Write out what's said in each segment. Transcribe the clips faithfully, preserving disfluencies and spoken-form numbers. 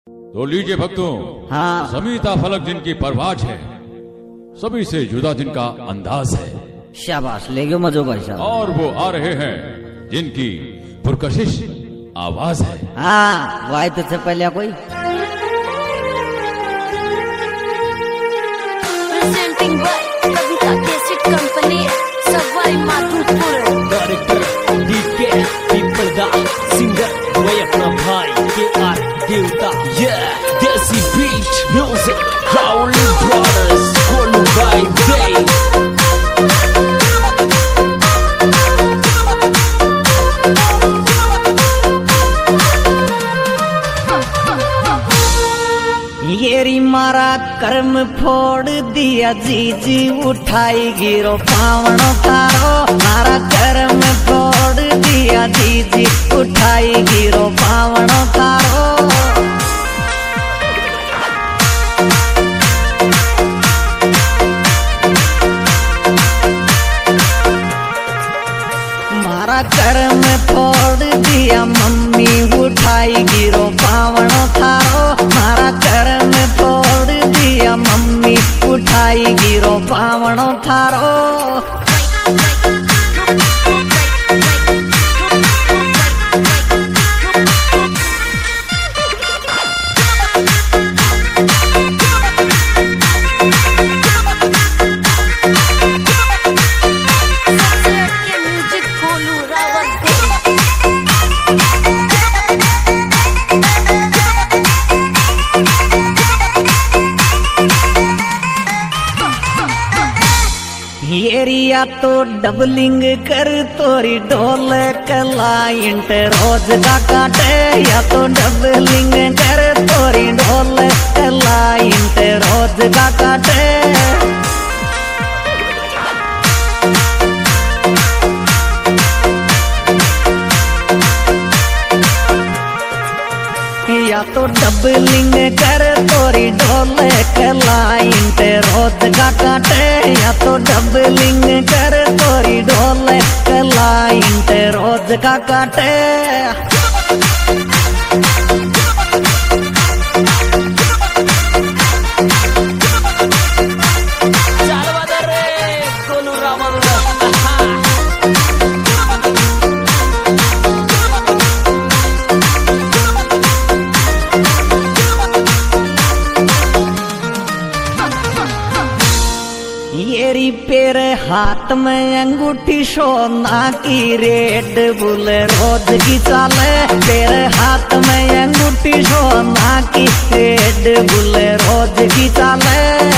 तो लीजिए भक्तों, हाँ। समीता फलक जिनकी परवाज है, सभी से जुदा जिनका अंदाज है, शाबाश, ले गयो मजो भाई साहब। और वो आ रहे हैं जिनकी पुरकशिश आवाज है। हाँ, वो आए तो से पहले कोई Presenting by Kavita Cassette Company, Savai Madhupur. Director DK पीपल दा सिंगर वही अपना भाई के आर देवता ये desi beat music Rauli brothers कोलू बाय डे येरी मारा कर्म फोड़ दिया जीजी उठाई गिरो पावनो तारो। मारा कर्म फोड़ दिया जीजी उठाई गिरो पावनो तारो। मारा कर्म फोड़ दिया मम्मी उठाई गिरो पावनो थारो। मारा कर्म फोड़ दिया मम्मी उठाई गिरो पावनो थारो। Music Kolu Rawat. एरिया तो डबलिंग कर तोरी ढोल क्लाइंट रोज का काटे। या तो डबलिंग कर तोरी ढोल क्लाइंट रोज का काटे। या तो डबलिंग कर तोरी ढोल क्लाइंट रोज का काटे। या तो डबलिंग कर तोरी ढोल क्लाइंट रोज का काटे। कोलू रावल येरी पेर हाथ में अंगूठी सोना की रेड बुल रोज की चाले। पेर हाथ में अंगूठी सोना की रेड बुल रोज की चाले।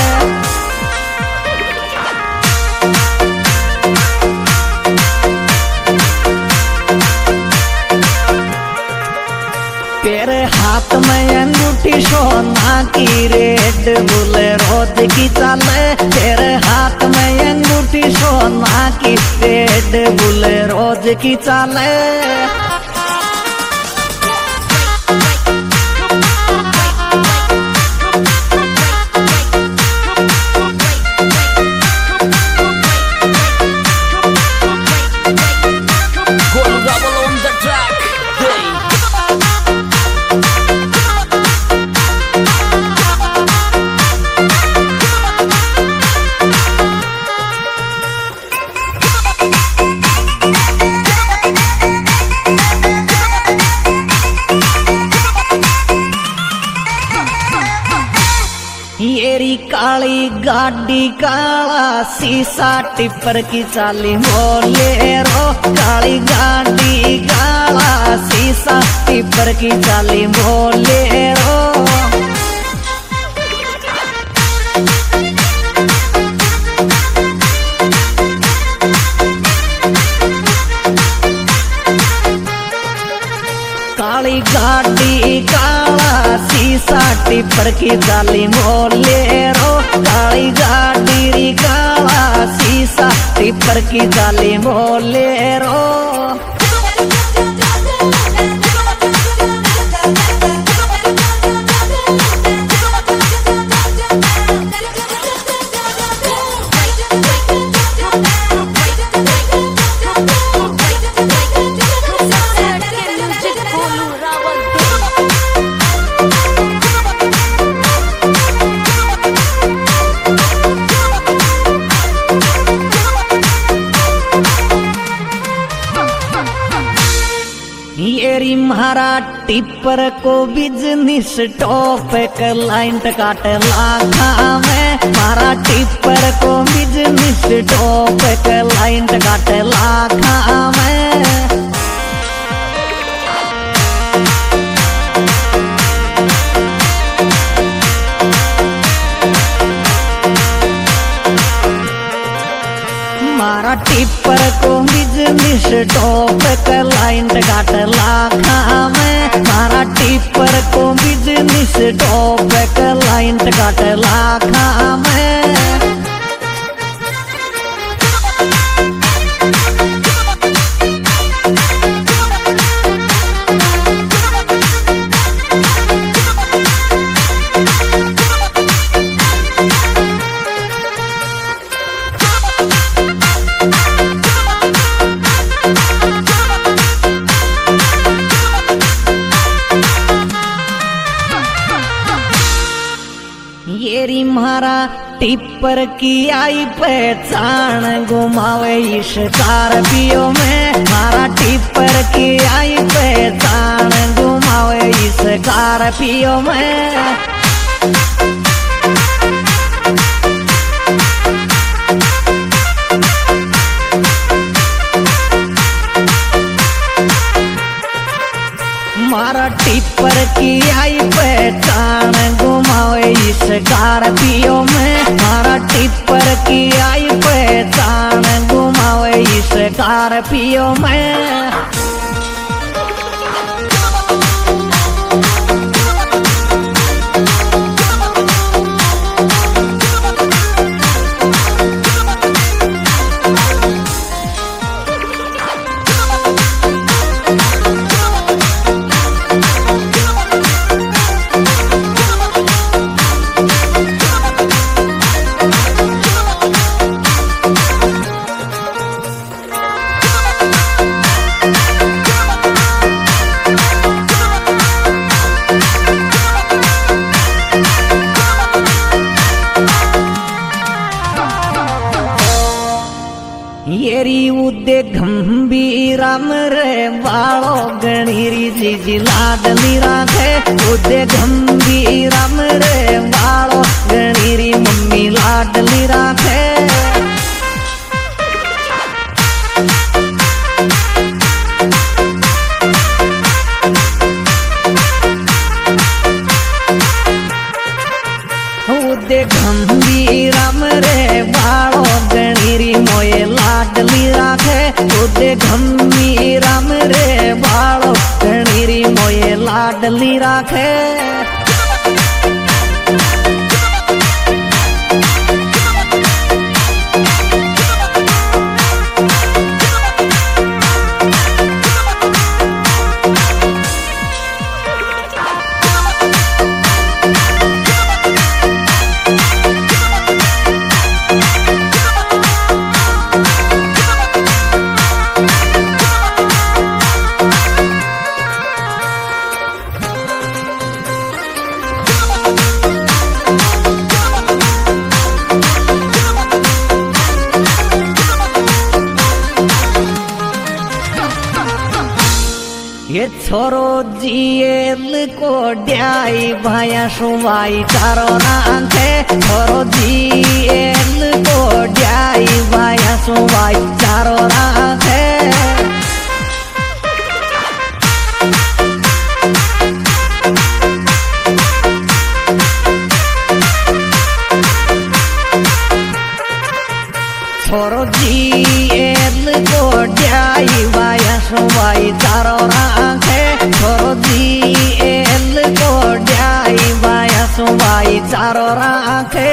तेरे हाथ में अंगूठी सोना की रेड बुल रोज की चाले। तेरे हाथ में अंगूठी सोना की रेड बुल रोज की चाले। कोलू Rawal on the track hey येरी काली गाड़ी काला शीशा टिप्पर की चाली बोलेरो। काली गाड़ी काला शीशा टिप्पर की चाली बोलेरो। काली गाड़ी काला शीशा टिप्पर की चाली बोलेरो। काली गाड़ी काला शीशा टिप्पर की चाली Bolero. Music Kolu Rawat. Tipper को बिजनेस टॉप क्लाइंट काट लाखा में, मारा टिप्पर को बिजनेस टॉप क्लाइंट काट लाखा में। मारा टिप्पर को बिजनेस टॉप क्लाइंट काट लाखा में, मारा टिप्पर को बिजनेस टॉप क्लाइंट काट लाखा में। येरी मारा टिप्पर की आई पहचान घुमावे इस स्कॉर्पियो में, मारा टिप्पर की आई पहचान घुमावे इस स्कॉर्पियो में। मारा टिप्पर की आई पहचान घुमावे इस स्कॉर्पियो में, मारा टिप्पर की आई पहचान घुमावे इस स्कॉर्पियो में। येरी उदे गंभीरम रे बाळो गणीरी जीजी लाडली राखे, उदे गंभीरम रे बाळो गणीरी मम्मी लाडली राखे। उदे गंभीरम रे बाळो गणीरी मोये लाडली राखे, उदे गंभीरम रे बाळो गणीरी मोये लाडली राखे। ये छोरो जेल को ड्याई भाया सुवाई चारो नाथे, छोरो जेल को ड्याई भाया सुवाई चारो नाथे। छोरो जेल को ड्याई भाया सुवाई चारो नाथे, छोरो जेल को ड्याई भाया सुवाई चारो नाथे।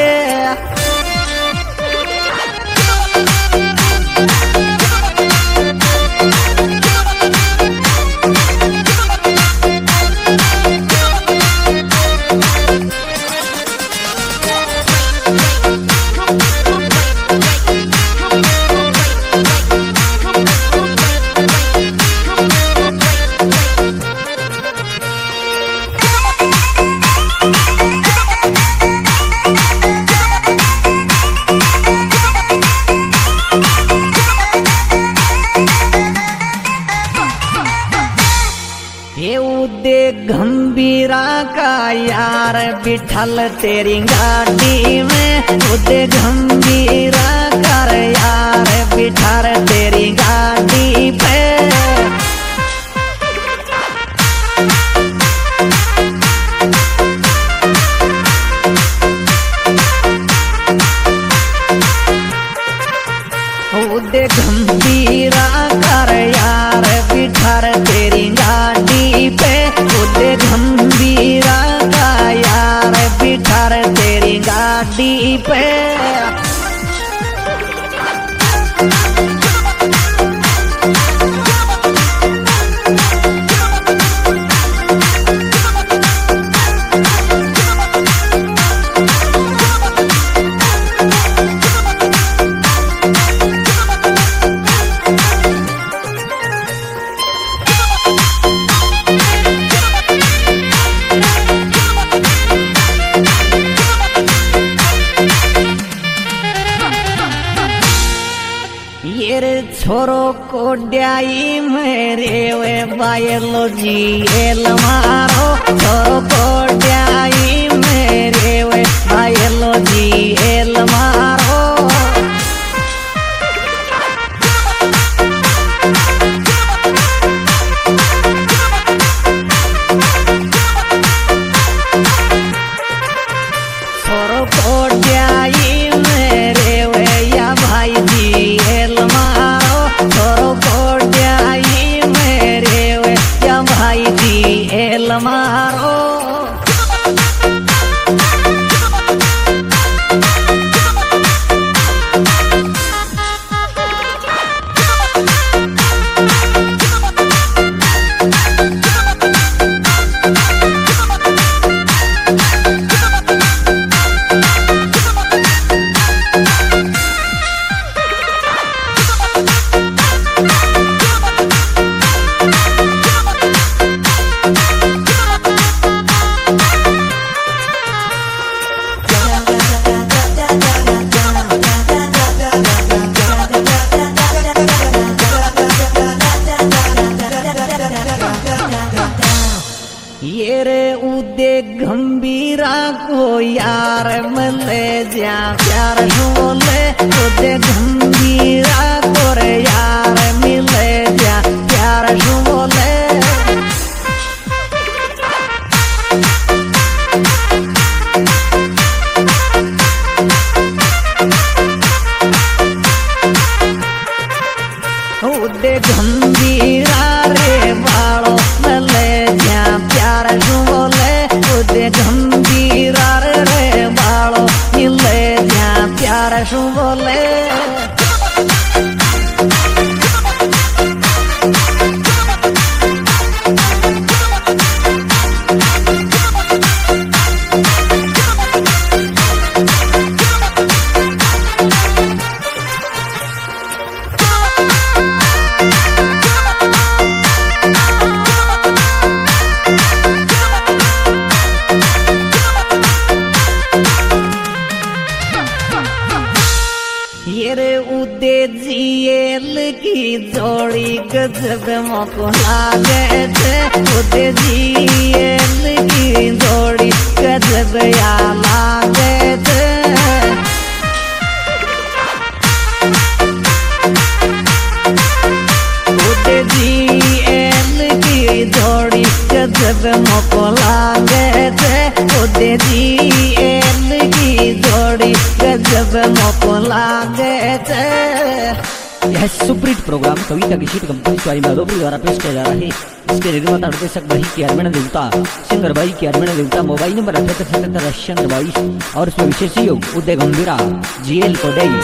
का यार बिठल तेरी गाड़ी में उदे गंभीरा कर यार बिठल तेरी गाड़ी पे उदे गंभीरा कर यार बिठर तेरी गाड़ी पे उदे गंभीरा का यार बिठर तेरी गाड़ी पे छोरो को ड्याई मेरे वे बायोलॉजी एल मारो छोरो को ड्याई मेरे वे बायोलॉजी एल मारो छोरो को ड्याई मेरे वे या भाई जी एल छोरो को ड्याई मेरे वे या भाई जी एल मारो ये रे उदे गंभीरा को यार मिले जा प्यार बोले उदे गंभीरा को रे यार मिले जा प्यार बोले उदे गंभीरा रे बालो मिले जा प्यार बोले उदे गंभीरा रे बालो मिले जा प्यार बोले उदे जियल की जोड़ी गजब मोको लागे थे उदे जियल की जोड़ी गजब या लागे थे उदे जियल की जोड़ी गजब मोको लागे थे उदे जियल की जोड़ी गजब मोको लागे थे। यह सुपरहिट प्रोग्राम कविता की शीट कंपनी स्वारी माधोपुर द्वारा पेश किया जा रहा है। इसके निर्माता निर्देशक भाई के अरविंद देवता, सिंगर भाई के अरविंद देवता, मोबाइल नंबर अठहत्तर सतहत्तर अस्सी बाईस और इसमें विशेष योग उदय गंभीरा जी एल कोडई।